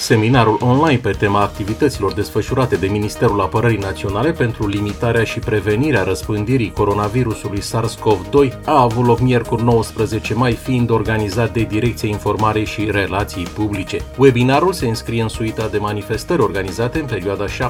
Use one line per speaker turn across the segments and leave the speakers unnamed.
Seminarul online pe tema activităților desfășurate de Ministerul Apărării Naționale pentru limitarea și prevenirea răspândirii coronavirusului SARS-CoV-2 a avut loc miercuri 19 mai, fiind organizat de Direcția Informare și Relații Publice. Webinarul se înscrie în suita de manifestări organizate în perioada 17-21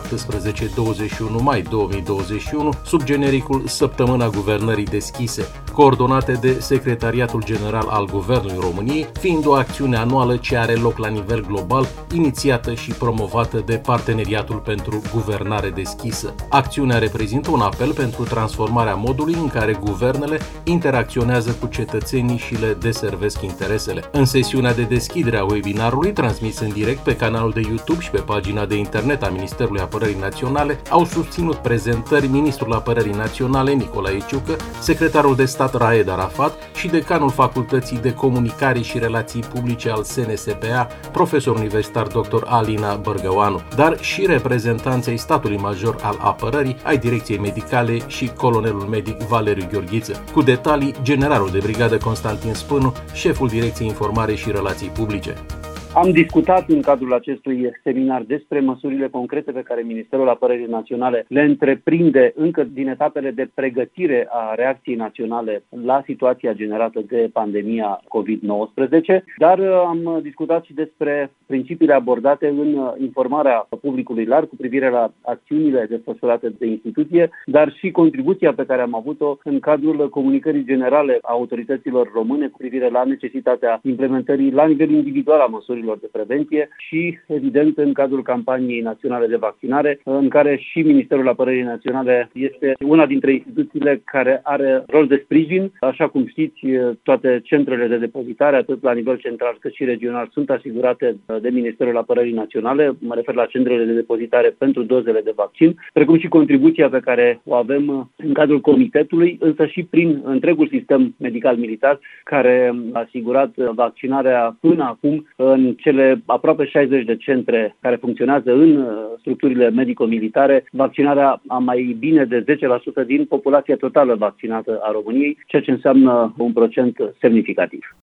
mai 2021 sub genericul Săptămâna Guvernării Deschise, coordonate de Secretariatul General al Guvernului României, fiind o acțiune anuală ce are loc la nivel global, inițiată și promovată de Parteneriatul pentru Guvernare Deschisă. Acțiunea reprezintă un apel pentru transformarea modului în care guvernele interacționează cu cetățenii și le deservesc interesele. În sesiunea de deschidere a webinarului, transmis în direct pe canalul de YouTube și pe pagina de internet a Ministerului Apărării Naționale, au susținut prezentări Ministrul Apărării Naționale Nicolae Ciucă, Secretarul de Stat Raed Arafat și Decanul Facultății de Comunicare și Relații Publice al SNSPA, profesor universitar dr. Alina Bărgăoanu, dar și reprezentanții statului major al apărării, ai Direcției Medicale și colonelul medic Valeriu Gheorghiță. Cu detalii, generalul de brigadă Constantin Spânu, șeful Direcției Informare și Relații Publice.
Am discutat în cadrul acestui seminar despre măsurile concrete pe care Ministerul Apărării Naționale le întreprinde încă din etapele de pregătire a reacției naționale la situația generată de pandemia COVID-19, dar am discutat și despre principiile abordate în informarea publicului larg cu privire la acțiunile desfășurate de instituție, dar și contribuția pe care am avut-o în cadrul comunicării generale a autorităților române cu privire la necesitatea implementării la nivel individual a măsurilor de prevenție și, evident, în cadrul campaniei naționale de vaccinare, în care și Ministerul Apărării Naționale este una dintre instituțiile care are rol de sprijin. Așa cum știți, toate centrele de depozitare, atât la nivel central cât și regional, sunt asigurate de Ministerul Apărării Naționale. Mă refer la centrele de depozitare pentru dozele de vaccin, precum și contribuția pe care o avem în cadrul comitetului, însă și prin întregul sistem medical-militar, care a asigurat vaccinarea până acum în cele aproape 60 de centre care funcționează în structurile medico-militare, vaccinarea a mai bine de 10% din populația totală vaccinată a României, ceea ce înseamnă un procent semnificativ.